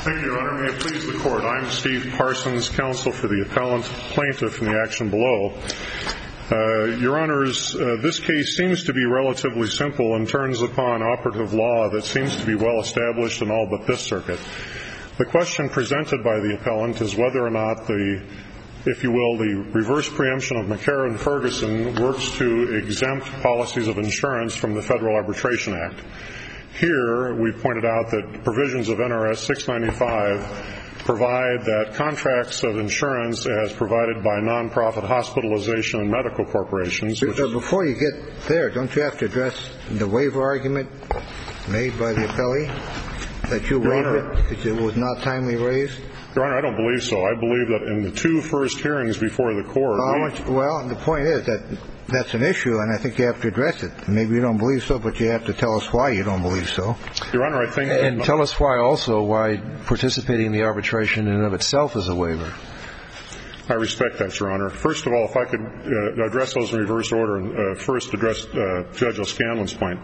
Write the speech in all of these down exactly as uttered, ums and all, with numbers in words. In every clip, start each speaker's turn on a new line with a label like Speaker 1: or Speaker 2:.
Speaker 1: Thank you, Your Honor. May it please the Court. I'm Steve Parsons, counsel for the appellant plaintiff in the action below. Uh, Your Honors, uh, this case seems to be relatively simple and turns upon operative law that seems to be well established in all but this circuit. The question presented by the appellant is whether or not the, if you will, the reverse preemption of McCarran-Ferguson works to exempt policies of insurance from the Federal Arbitration Act. Here, we pointed out that provisions of N R S six ninety-five provide that contracts of insurance as provided by nonprofit hospitalization and medical corporations. Which
Speaker 2: so before you get there, don't you have to address the waiver argument made by the appellee that you waived it because it was not timely raised?
Speaker 1: Your Honor, I don't believe so. I believe that in the two first hearings before the court.
Speaker 2: Uh, we, well, the point is that that's an issue, and I think you have to address it. Maybe you don't believe so, but you have to tell us why you don't believe so.
Speaker 1: Your Honor, I think.
Speaker 3: And tell us why also why participating in the arbitration in and of itself is a waiver.
Speaker 1: I respect that, Your Honor. First of all, if I could uh, address those in reverse order, and uh, first address uh, Judge O'Scanlan's point.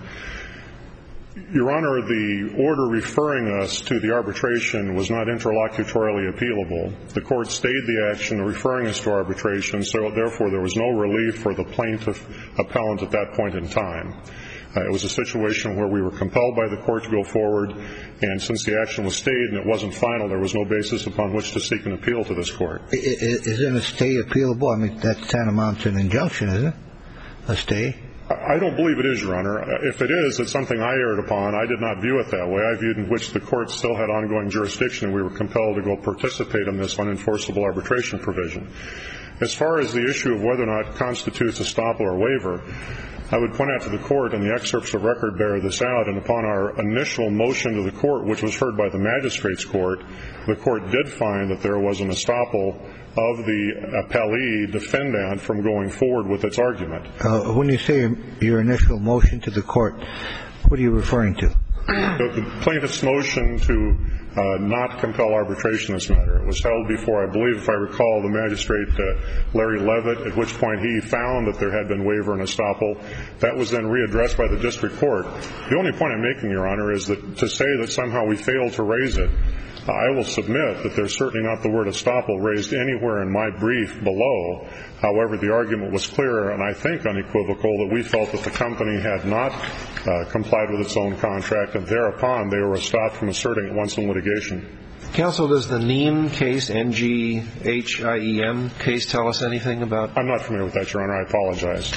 Speaker 1: Your Honor, the order referring us to the arbitration was not interlocutorily appealable. The court stayed the action referring us to arbitration, so therefore there was no relief for the plaintiff appellant at that point in time. Uh, it was a situation where we were compelled by the court to go forward, and since the action was stayed and it wasn't final, there was no basis upon which to seek an appeal to this court.
Speaker 2: Isn't a stay appealable? I mean, that's tantamount to an injunction, isn't it? A stay?
Speaker 1: I don't believe it is, Your Honor. If it is, it's something I erred upon. I did not view it that way. I viewed in which the court still had ongoing jurisdiction, and we were compelled to go participate in this unenforceable arbitration provision. As far as the issue of whether or not it constitutes estoppel or waiver, I would point out to the court, and the excerpts of record bear this out, and upon our initial motion to the court, which was heard by the magistrate's court, the court did find that there was an estoppel of the appellee defendant from going forward with its argument.
Speaker 2: Uh, when you say your initial motion to the court, what are you referring to?
Speaker 1: The, the plaintiff's motion to uh, not compel arbitration in this matter. It was held before, I believe, if I recall, the magistrate, uh, Larry Levitt, at which point he found that there had been waiver and estoppel. That was then readdressed by the district court. The only point I'm making, Your Honor, is that to say that somehow we failed to raise it, I will submit that there's certainly not the word estoppel raised anywhere in my brief below. However, the argument was clear and I think unequivocal that we felt that the company had not uh, complied with its own contract, and thereupon they were stopped from asserting it once in litigation.
Speaker 3: Counsel, does the Neem case, N G H I E M case, tell us anything about?
Speaker 1: I'm not familiar with that, Your Honor. I apologize.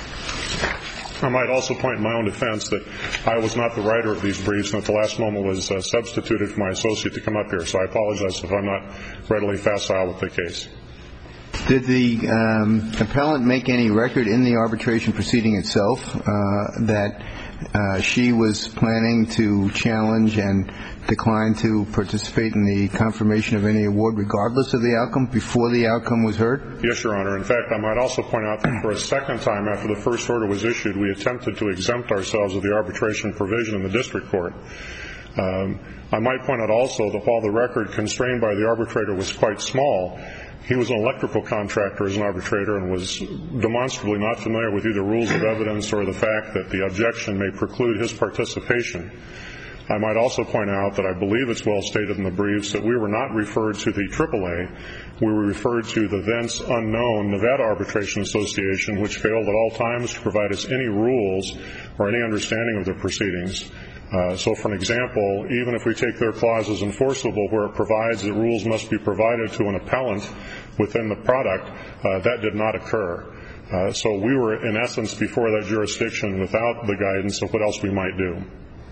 Speaker 1: I might also point in my own defense that I was not the writer of these briefs, and at the last moment was uh, substituted for my associate to come up here. So I apologize if I'm not readily facile with the case.
Speaker 4: Did the um, appellant make any record in the arbitration proceeding itself uh, that uh, she was planning to challenge and decline to participate in the confirmation of any award regardless of the outcome before the outcome was heard?
Speaker 1: Yes, Your Honor. In fact, I might also point out that for a second time after the first order was issued, we attempted to exempt ourselves of the arbitration provision in the district court. Um, I might point out also that while the record constrained by the arbitrator was quite small, he was an electrical contractor as an arbitrator and was demonstrably not familiar with either rules of evidence or the fact that the objection may preclude his participation. I might also point out that I believe it's well stated in the briefs that we were not referred to the triple A. We were referred to the thence unknown Nevada Arbitration Association, which failed at all times to provide us any rules or any understanding of the proceedings. Uh, so, for an example, even if we take their clause as enforceable where it provides that rules must be provided to an appellant within the product, uh, that did not occur. Uh, so we were, in essence, before that jurisdiction without the guidance of what else we might do.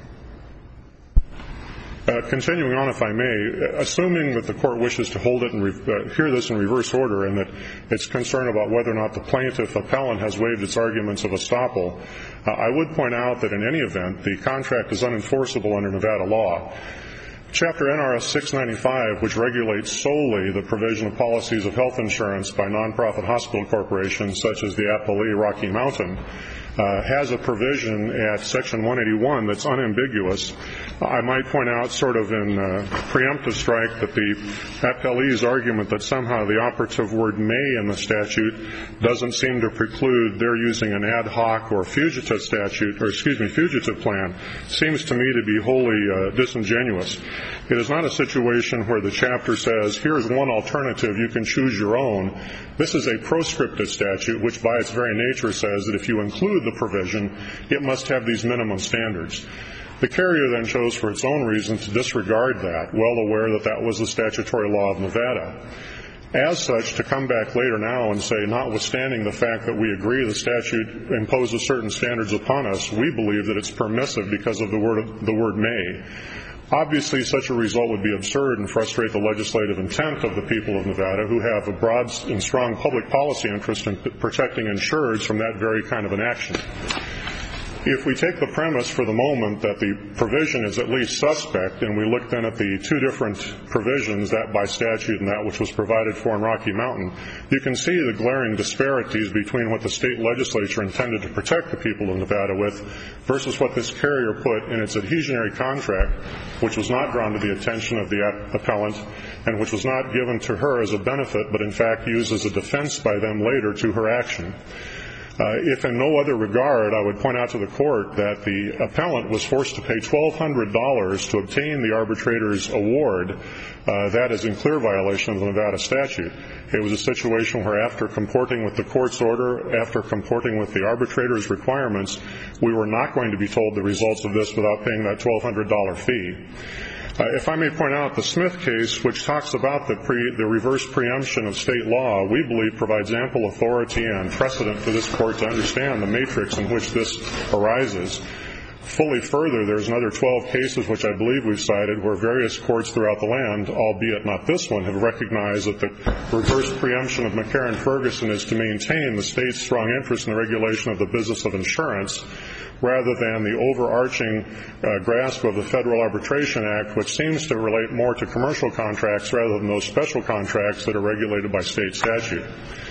Speaker 1: Uh, continuing on, if I may, assuming that the court wishes to hold it and re- uh, hear this in reverse order and that it's concerned about whether or not the plaintiff appellant has waived its arguments of estoppel, uh, I would point out that in any event, the contract is unenforceable under Nevada law. Chapter N R S six ninety-five, which regulates solely the provision of policies of health insurance by nonprofit hospital corporations such as the appellee Rocky Mountain, uh, has a provision at Section one eighty-one that's unambiguous. I might point out sort of in uh, preemptive strike that the appellee's argument that somehow the operative word may in the statute doesn't seem to preclude their using an ad hoc or fugitive statute, or excuse me, fugitive plan, seems to me to be wholly uh, disingenuous. It is not a situation where the chapter says, here's one alternative, you can choose your own. This is a proscriptive statute, which by its very nature says that if you include the provision, it must have these minimum standards. The carrier then chose for its own reason to disregard that, well aware that that was the statutory law of Nevada. As such, to come back later now and say, notwithstanding the fact that we agree the statute imposes certain standards upon us, we believe that it's permissive because of the word, the word may. Obviously, such a result would be absurd and frustrate the legislative intent of the people of Nevada, who have a broad and strong public policy interest in protecting insureds from that very kind of an action. If we take the premise for the moment that the provision is at least suspect, and we look then at the two different provisions, that by statute and that which was provided for in Rocky Mountain, you can see the glaring disparities between what the state legislature intended to protect the people of Nevada with versus what this carrier put in its adhesionary contract, which was not drawn to the attention of the appellant and which was not given to her as a benefit, but in fact used as a defense by them later to her action. Uh, if in no other regard, I would point out to the court that the appellant was forced to pay twelve hundred dollars to obtain the arbitrator's award. Uh, that is in clear violation of the Nevada statute. It was a situation where after comporting with the court's order, after comporting with the arbitrator's requirements, we were not going to be told the results of this without paying that twelve hundred dollars fee. Uh, if I may point out, the Smith case, which talks about the, pre, the reverse preemption of state law, we believe provides ample authority and precedent for this court to understand the matrix in which this arises. Fully further, there's another twelve cases which I believe we've cited where various courts throughout the land, albeit not this one, have recognized that the reverse preemption of McCarran-Ferguson is to maintain the state's strong interest in the regulation of the business of insurance rather than the overarching uh, grasp of the Federal Arbitration Act, which seems to relate more to commercial contracts rather than those special contracts that are regulated by state statute.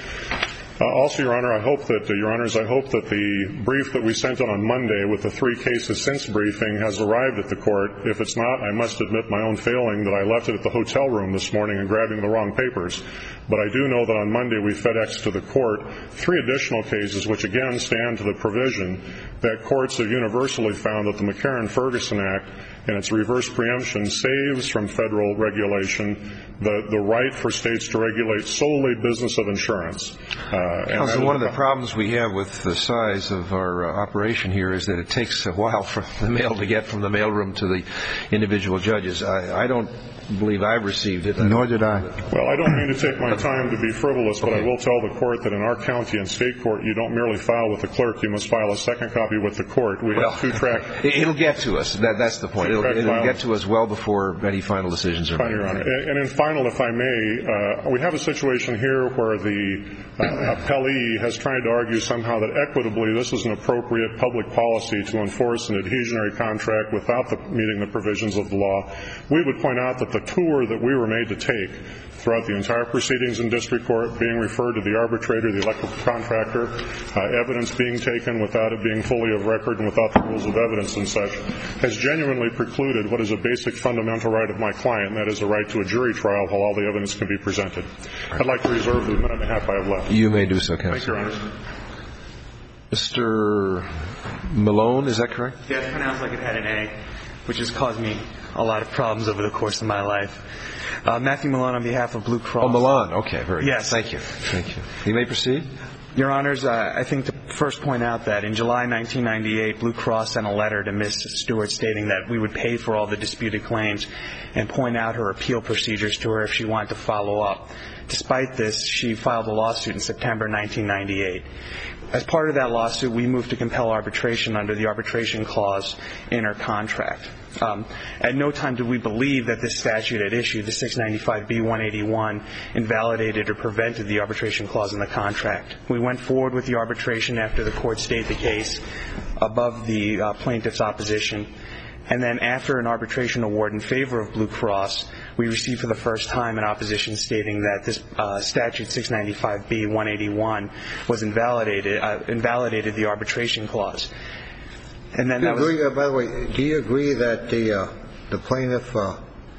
Speaker 1: Uh, also, Your Honor, I hope that, uh, Your Honors, I hope that the brief that we sent out on Monday with the three cases since briefing has arrived at the court. If it's not, I must admit my own failing that I left it at the hotel room this morning and grabbing the wrong papers. But I do know that on Monday we FedExed to the court three additional cases which again stand to the provision that courts have universally found that the McCarran-Ferguson Act and its reverse preemption saves from federal regulation the, the right for states to regulate solely business of insurance. Uh,
Speaker 3: Counsel, one of the problems we have with the size of our uh, operation here is that it takes a while for the mail to get from the mailroom to the individual judges. I, I don't believe I've received it.
Speaker 4: Nor did I.
Speaker 1: Well, I don't mean to take my time to be frivolous, but okay. I will tell the court that in our county and state court, you don't merely file with the clerk, you must file a second copy with the court. We
Speaker 3: well,
Speaker 1: have two track.
Speaker 3: It'll get to us. That, that's the point. It'll, it'll get to us well before any final decisions are
Speaker 1: Fine,
Speaker 3: made.
Speaker 1: Your Honor. And, and in final, if I may, uh, we have a situation here where the uh, appellee has tried to argue somehow that equitably this is an appropriate public policy to enforce an adhesionary contract without the, meeting the provisions of the law. We would point out that the tour that we were made to take throughout the entire proceedings in district court, being referred to the arbitrator, the electrical contractor, uh, evidence being taken without it being fully of record and without the rules of evidence and such, has genuinely precluded what is a basic fundamental right of my client, and that is a right to a jury trial while all the evidence can be presented. I'd like to reserve the minute and a half I have left.
Speaker 3: You may do so, counsel.
Speaker 1: Thank you, Your Honor.
Speaker 3: Mister Malone, is that correct?
Speaker 5: Yeah, it's pronounced like it had an A, which has caused me a lot of problems over the course of my life. Uh, Matthew Malone on behalf of Blue Cross.
Speaker 3: Oh, Malone. Okay, very good.
Speaker 5: Yes.
Speaker 3: Thank you. Thank you. You may proceed.
Speaker 5: Your Honors, uh, I think to first point out that in July nineteen ninety-eight, Blue Cross sent a letter to Miz Stewart stating that we would pay for all the disputed claims and point out her appeal procedures to her if she wanted to follow up. Despite this, she filed a lawsuit in September nineteen ninety-eight. As part of that lawsuit, we moved to compel arbitration under the arbitration clause in her contract. Um, at no time did we believe that this statute at issue, the six ninety-five B one eighty-one, invalidated or prevented the arbitration clause in the contract. We went forward with the arbitration after the court stayed the case above the uh, plaintiff's opposition. And then after an arbitration award in favor of Blue Cross, we received for the first time an opposition stating that this uh, statute six ninety-five B one eighty-one was invalidated, uh, invalidated the arbitration clause. And then
Speaker 2: do
Speaker 5: that
Speaker 2: you agree,
Speaker 5: was,
Speaker 2: uh, by the way, do you agree that the uh, the plaintiff uh,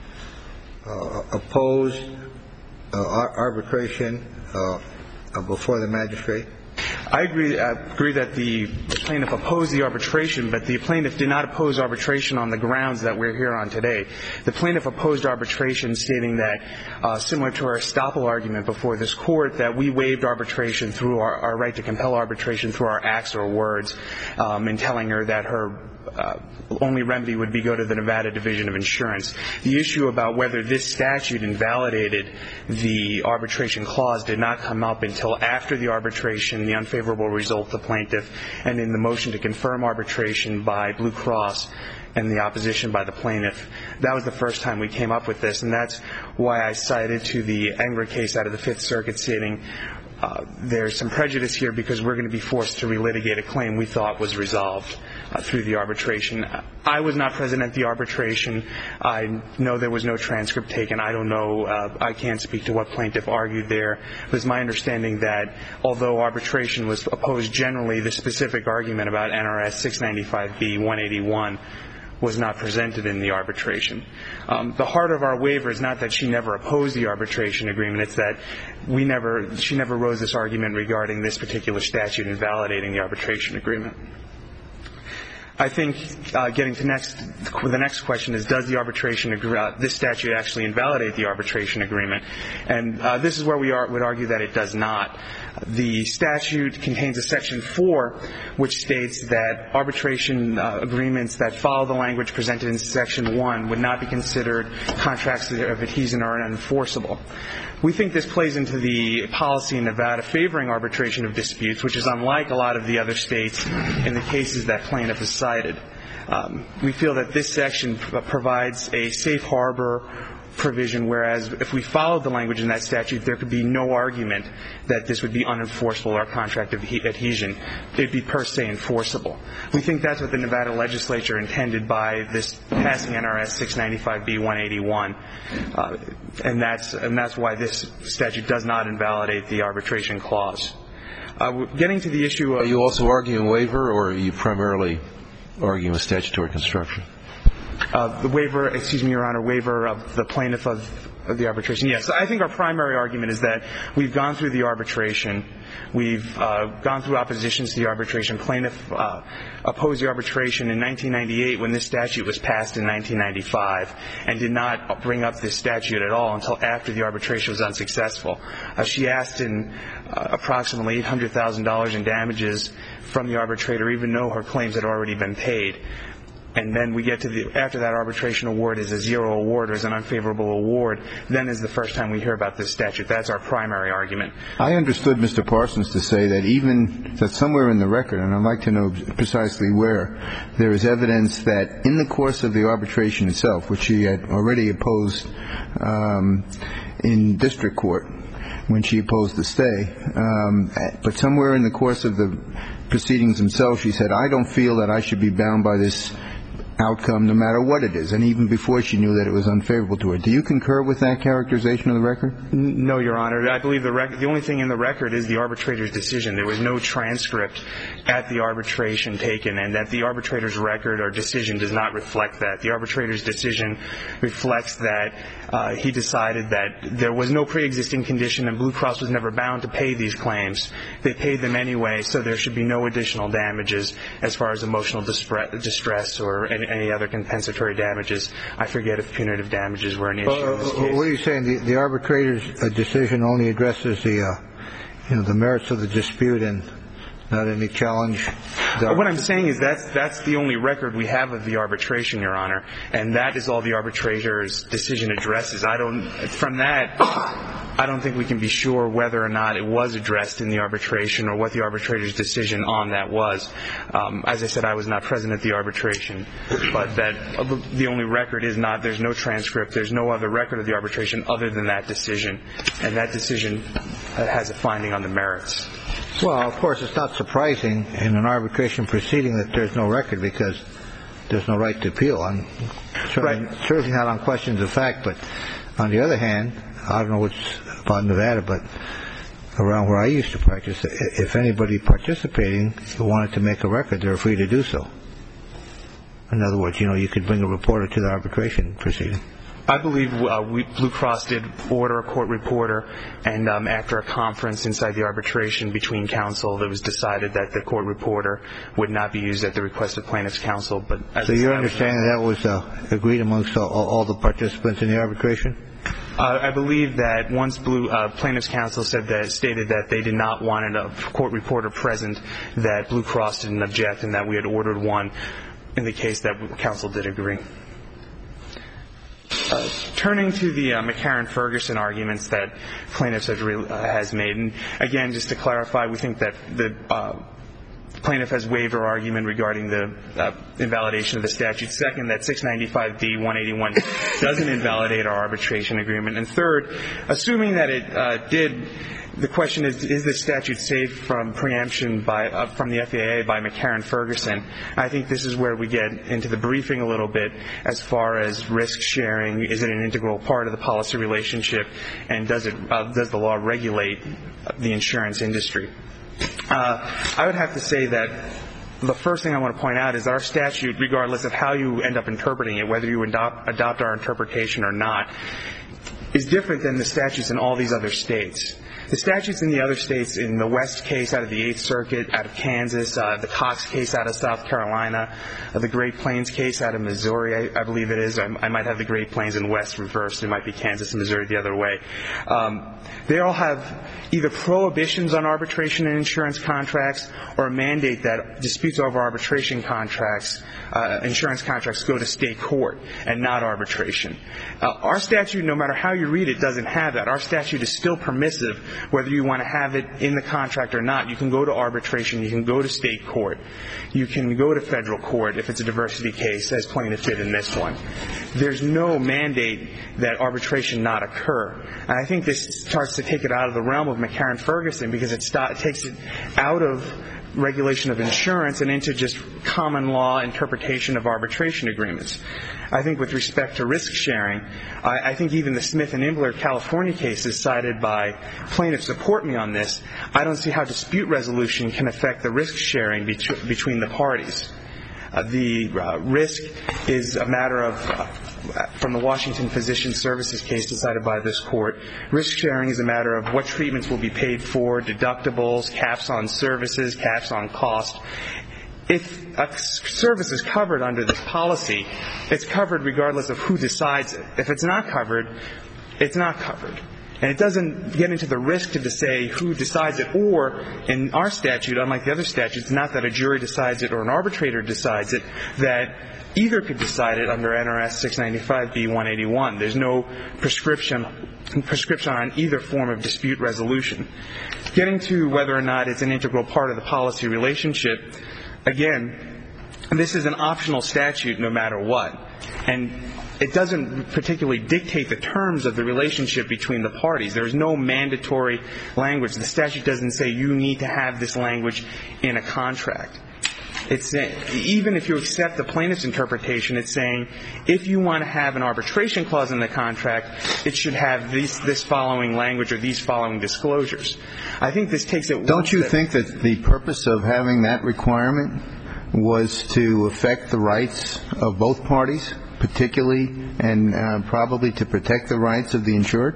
Speaker 2: uh, opposed uh, arbitration uh, uh, before the magistrate?
Speaker 5: I agree, I agree that the plaintiff opposed the arbitration, but the plaintiff did not oppose arbitration on the grounds that we're here on today. The plaintiff opposed arbitration, stating that, uh, similar to our estoppel argument before this court, that we waived arbitration through our, our right to compel arbitration through our acts or words, um, in telling her that her uh, only remedy would be go to the Nevada Division of Insurance. The issue about whether this statute invalidated the arbitration clause did not come up until after the arbitration, the unfavorable result of the plaintiff, and in the motion to confirm arbitration by Blue Cross and the opposition by the plaintiff. That was the first time we came up with this, and that's why I cited to the Angra case out of the Fifth Circuit, stating uh, there's some prejudice here because we're going to be forced to relitigate a claim we thought was resolved uh, through the arbitration. I was not present at the arbitration. I know there was no transcript taken. I don't know. Uh, I can't speak to what plaintiff argued there. It was my understanding that although arbitration was opposed generally, the specific argument about N R S six ninety-five B one eighty-one was not presented in the arbitration. Um, the heart of our waiver is not that she never opposed the arbitration agreement. It's that we never, she never rose this argument regarding this particular statute invalidating the arbitration agreement. I think uh, getting to next, the next question is, does the arbitration agree, uh, this statute actually invalidate the arbitration agreement? And uh, this is where we are, would argue that it does not. The statute contains a section four which states that arbitration uh, agreements that follow the language presented in section one would not be considered contracts of adhesion or unenforceable. We think this plays into the policy in Nevada favoring arbitration of disputes, which is unlike a lot of the other states in the cases that plaintiff has cited. Um, we feel that this section provides a safe harbor provision, whereas if we followed the language in that statute, there could be no argument that this would be unenforceable or contract of adhesion. It would be per se enforceable. We think that's what the Nevada legislature intended by this passing N R S six ninety-five B one eighty-one, uh, and that's and that's why this statute does not invalidate the arbitration clause. Uh, getting to the issue of...
Speaker 3: Are you also arguing waiver, or are you primarily arguing with statutory construction?
Speaker 5: Uh, the waiver, excuse me, Your Honor, waiver of the plaintiff of, of the arbitration. Yes, I think our primary argument is that we've gone through the arbitration. We've uh, gone through oppositions to the arbitration. Plaintiff uh, opposed the arbitration in nineteen ninety-eight when this statute was passed in nineteen ninety-five, and did not bring up this statute at all until after the arbitration was unsuccessful. Uh, she asked in uh, approximately eight hundred thousand dollars in damages from the arbitrator, even though her claims had already been paid. And then we get to the, after that arbitration award is a zero award or is an unfavorable award, then is the first time we hear about this statute. That's our primary argument.
Speaker 4: I understood Mister Parsons to say that even, that somewhere in the record, and I'd like to know precisely where, there is evidence that in the course of the arbitration itself, which she had already opposed um, in district court when she opposed the stay, um, but somewhere in the course of the proceedings themselves, she said, I don't feel that I should be bound by this outcome no matter what it is, and even before she knew that it was unfavorable to her. Do you concur with that characterization of the record?
Speaker 5: No, Your Honor. I believe the, rec- the only thing in the record is the arbitrator's decision. There was no transcript at the arbitration taken, and that the arbitrator's record or decision does not reflect that. The arbitrator's decision reflects that uh, he decided that there was no pre-existing condition and Blue Cross was never bound to pay these claims. They paid them anyway, so there should be no additional damages as far as emotional dispre- distress or any any other compensatory damages. I forget if punitive damages were an issue
Speaker 2: uh,
Speaker 5: in this case.
Speaker 2: What are you saying? The, the arbitrator's uh, decision only addresses the, uh, you know, the merits of the dispute and not any challenge?
Speaker 5: Uh, what I'm saying is that's that's the only record we have of the arbitration, Your Honor, and that is all the arbitrator's decision addresses. I don't, from that, I don't think we can be sure whether or not it was addressed in the arbitration or what the arbitrator's decision on that was. Um, as I said, I was not present at the arbitration, but that the only record is not, there's no transcript, there's no other record of the arbitration other than that decision, and that decision has a finding on the merits.
Speaker 2: Well, of course, it's not surprising in an arbitration proceeding that there's no record because there's no right to appeal. And certainly,
Speaker 5: Right.
Speaker 2: certainly not on questions of fact. But on the other hand, I don't know what's about Nevada, but around where I used to practice, if anybody participating who wanted to make a record, they were free to do so. In other words, you know, you could bring a reporter to the arbitration proceeding.
Speaker 5: I believe uh, we, Blue Cross did order a court reporter, and um, after a conference inside the arbitration between counsel, it was decided that the court reporter would not be used at the request of plaintiff's counsel. But as
Speaker 2: so you're
Speaker 5: I
Speaker 2: understanding that was uh, agreed amongst all, all the participants in the arbitration?
Speaker 5: Uh, I believe that once Blue uh, plaintiff's counsel said that, stated that they did not want a court reporter present, that Blue Cross didn't object, and that we had ordered one in the case that counsel did agree. Uh, turning to the uh, McCarran-Ferguson arguments that plaintiffs has, re- uh, has made, and again, just to clarify, we think that the uh, plaintiff has waived her argument regarding the uh, invalidation of the statute. Second, that six ninety-five B one eighty-one doesn't invalidate our arbitration agreement. And third, assuming that it uh, did, the question is, is the statute saved from preemption by uh, from the F A A by McCarran-Ferguson? I think this is where we get into the briefing a little bit as far as risk sharing. Is it an integral part of the policy relationship, and does it uh, does the law regulate the insurance industry? Uh, I would have to say that the first thing I want to point out is that our statute, regardless of how you end up interpreting it, whether you adopt, adopt our interpretation or not, is different than the statutes in all these other states. The statutes in the other states, in the West case out of the Eighth Circuit, out of Kansas, uh, the Cox case out of South Carolina, uh, the Great Plains case out of Missouri, I, I believe it is. I, I might have the Great Plains and West reversed. It might be Kansas and Missouri the other way. Um, they all have either prohibitions on arbitration and insurance contracts or a mandate that disputes over arbitration contracts, uh, insurance contracts, go to state court and not arbitration. Uh, our statute, no matter how you read it, doesn't have that. Our statute is still permissive. Whether you want to have it in the contract or not, you can go to arbitration, you can go to state court, you can go to federal court if it's a diversity case, as plaintiff did in this one. There's no mandate that arbitration not occur. And I think this starts to take it out of the realm of McCarran-Ferguson, because it, st- it takes it out of regulation of insurance and into just common law interpretation of arbitration agreements. I think with respect to risk sharing, I, I think even the Smith and Imbler California cases cited by plaintiffs support me on this. I don't see how dispute resolution can affect the risk sharing bet- between the parties. Uh, the uh, risk is a matter of, uh, from the Washington Physician Services case decided by this court, risk sharing is a matter of what treatments will be paid for, deductibles, caps on services, caps on cost. If a service is covered under this policy, it's covered regardless of who decides it. If it's not covered, it's not covered. And it doesn't get into the risk to say who decides it, or in our statute, unlike the other statutes, not that a jury decides it or an arbitrator decides it, that either could decide it under N R S six ninety-five B one eighty-one. There's no prescription prescription on either form of dispute resolution. Getting to whether or not it's an integral part of the policy relationship, again, this is an optional statute no matter what. And it doesn't particularly dictate the terms of the relationship between the parties. There's no mandatory language. The statute doesn't say you need to have this language in a contract. It's even if you accept the plaintiff's interpretation, it's saying if you want to have an arbitration clause in the contract, it should have these, this following language or these following disclosures. I think this takes it.
Speaker 4: Don't you think that the purpose of having that requirement was to affect the rights of both parties, particularly and uh, probably to protect the rights of the insured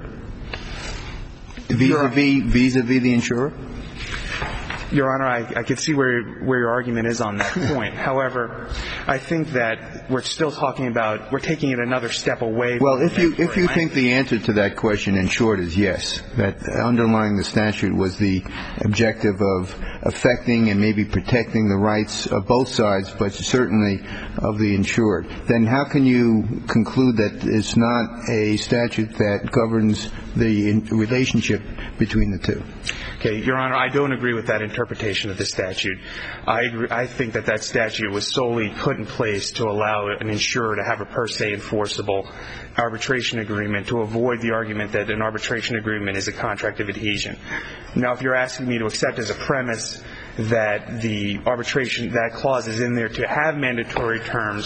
Speaker 4: vis-a-vis vis-a-vis the insurer?
Speaker 5: Your Honor, I, I could see where where your argument is on that point. However, I think that we're still talking about we're taking it another step away.
Speaker 4: Well,
Speaker 5: from
Speaker 4: if you if you think the answer to that question in short is yes, that underlying the statute was the objective of affecting and maybe protecting the rights of both sides, but certainly of the insured, then how can you conclude that it's not a statute that governs the relationship between the two?
Speaker 5: Okay, Your Honor, I don't agree with that interpretation of the statute. I agree, I think that that statute was solely put in place to allow an insurer to have a per se enforceable arbitration agreement to avoid the argument that an arbitration agreement is a contract of adhesion. Now, if you're asking me to accept as a premise that the arbitration, that clause is in there to have mandatory terms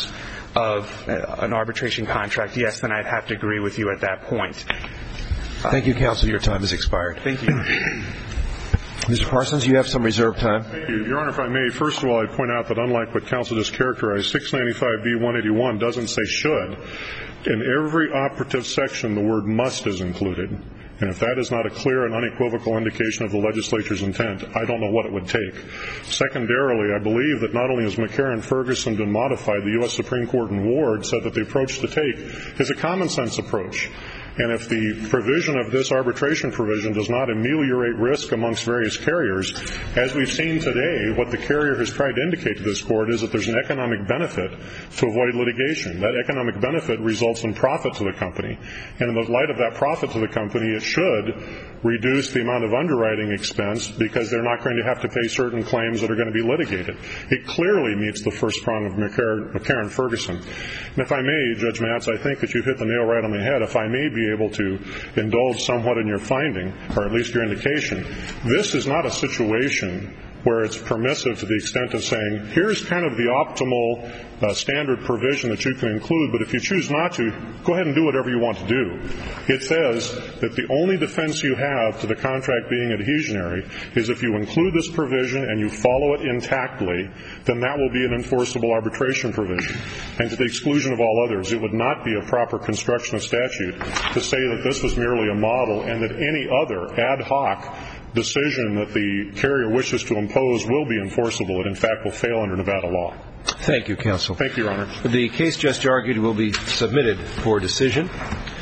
Speaker 5: of an arbitration contract, yes, then I'd have to agree with you at that point.
Speaker 3: Thank you, counsel. Your time has expired.
Speaker 5: Thank you.
Speaker 3: Mister Parsons, you have some reserved time.
Speaker 1: Thank you. Your Honor, if I may, first of all, I'd point out that unlike what counsel just characterized, six ninety-five B one eighty-one doesn't say should. In every operative section, the word must is included. And if that is not a clear and unequivocal indication of the legislature's intent, I don't know what it would take. Secondarily, I believe that not only has McCarran-Ferguson been modified, the U S Supreme Court in Ward said that the approach to take is a common-sense approach. And if the provision of this arbitration provision does not ameliorate risk amongst various carriers, as we've seen today, what the carrier has tried to indicate to this court is that there's an economic benefit to avoid litigation. That economic benefit results in profit to the company. And in the light of that profit to the company, it should reduce the amount of underwriting expense because they're not going to have to pay certain claims that are going to be litigated. It clearly meets the first prong of McCarran-Ferguson. And if I may, Judge Matz, I think that you've hit the nail right on the head. If I may be able to indulge somewhat in your finding, or at least your indication, this is not a situation where it's permissive to the extent of saying, here's kind of the optimal uh, standard provision that you can include, but if you choose not to, go ahead and do whatever you want to do. It says that the only defense you have to the contract being adhesionary is if you include this provision and you follow it intactly, then that will be an enforceable arbitration provision. And to the exclusion of all others, it would not be a proper construction of statute to say that this was merely a model and that any other ad hoc decision that the carrier wishes to impose will be enforceable. It, in fact, will fail under Nevada law.
Speaker 3: Thank you, counsel.
Speaker 1: Thank you, Your Honor.
Speaker 3: The case just argued will be submitted for decision.